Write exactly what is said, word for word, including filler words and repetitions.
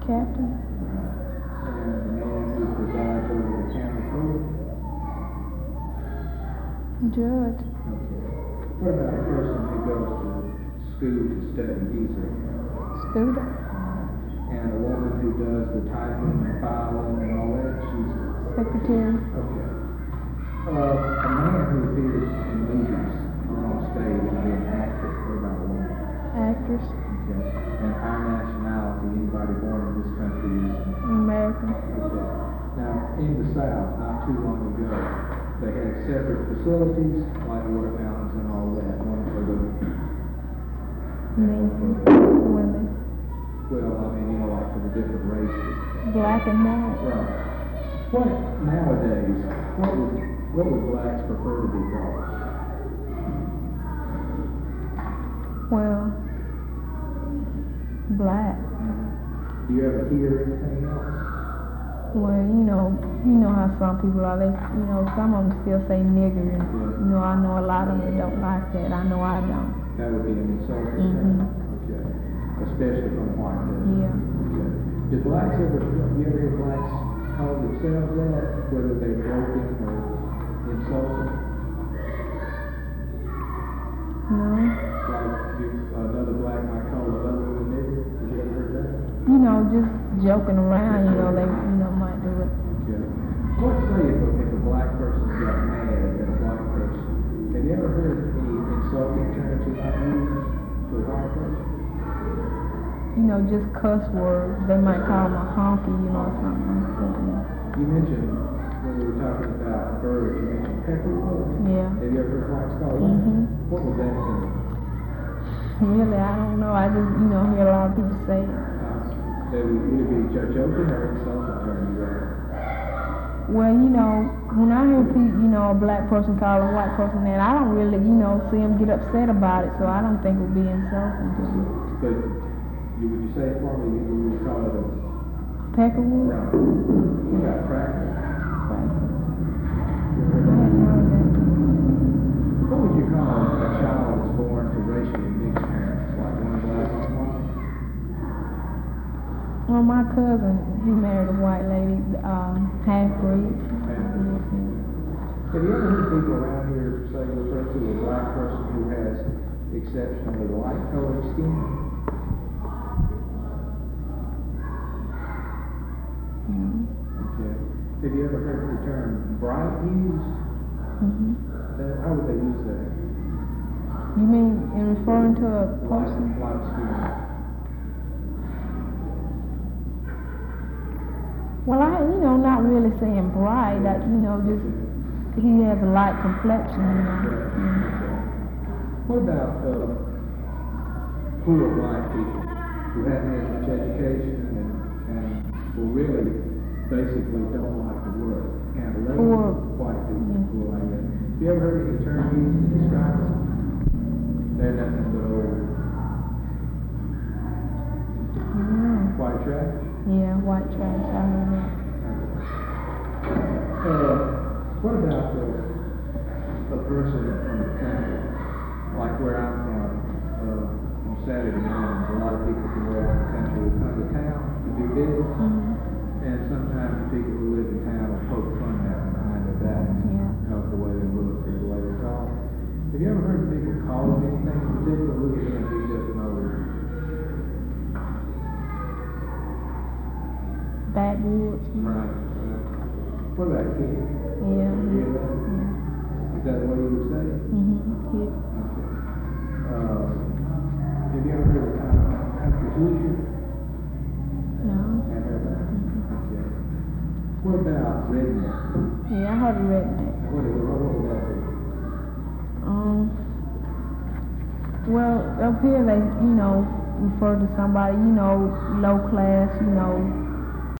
captain. And the man who presides over the county court? Judge. Okay. What about a person who goes to school to study? He's a Student. And a woman who does the typing and filing and all that, she's a Secretary. okay. Uh, a man who appears in movies or on stage and being an actor, what about a woman? Actress. Okay. And our nationality, anybody born in this country is American. okay. Now, in the South, not too long ago, they had separate facilities, like water fountains and all that, one for the Men. Women. well, I mean, you know, like for the different races. Black and white. Right. What nowadays, what would what would blacks prefer to be called? Well, black. Do you ever hear anything else? Well, you know, you know how some people are. They, you know, some of them still say nigger, and Yeah. you know, I know a lot of them don't like that. I know I don't. That would be an insult. Mhm. Okay. Especially from white people. Yeah. Okay. Did blacks ever, you ever hear blacks call themselves that, whether they're joking or insulting? No. Like you, another black might call another one a nigger? Have you ever heard that? You know, just joking around. You know, they, you know, might do it. Okay. Let's say if a, if a black person got mad at a white person, have you ever heard any insulting terms you might use to a white person? You know, just cuss words. They might call them a honky, you know, something. something. You mentioned, when we were talking about birds, you mentioned peckerwood. Yeah. Have you ever heard whites call that? Mhm. What was that thing? Really, I don't know. I just, you know, hear a lot of people say it. Uh, that would would it be jo- joking or insulting term you ever? Well, you know, when I hear people, you know, a black person call a white person that, I don't really, you know, see them get upset about it. So I don't think it would be insulting to them. But you, would you say it for me, you would call it a Peckerwood? right? What about cracker? Right. You ever I heard that? hadn't heard that. What would you call a child that's born to racially mixed parents, like one black, one white? Well, my cousin, he married a white lady, um, half breed. Have you ever heard people around here say, refer to a black person who has exceptionally light colored skin? Mm-hmm. Okay. Have you ever heard the term bright used? Mm-hmm. Uh, how would they use that? You mean in referring to a Light, person? light skin. Well, I, you know, not really saying bright. That, you know, just he has a light complexion, you know. Mm. What about uh, poor black people who haven't had much education and, and will really basically don't like to work? And Poor. white people Yeah. who are like that. Have you ever heard any term used to describe them? They're nothing but old Mm. white trash. Yeah, white trash. I know that. Uh, what about uh, a person from the country, like where I'm from, uh, on Saturday mornings, a lot of people from way out in the country will come to town to do business, Mm-hmm. and sometimes the people who live in town will poke fun at them behind their backs Yeah. because of the way they look or the way they talk. Have you ever heard people call them anything in particular? Look at him, he's just another. Backwoods. Right. What about a kid? Yeah. You hear that? Yeah. Is that what you would say? Mm-hmm. Yeah. Uh, have you ever heard the term country hoosier? No. Have heard that? Okay. What about redneck? Yeah, I heard of redneck. What, is, what would that be? Um. Well, up here they, you know, refer to somebody, you know, low class, you know,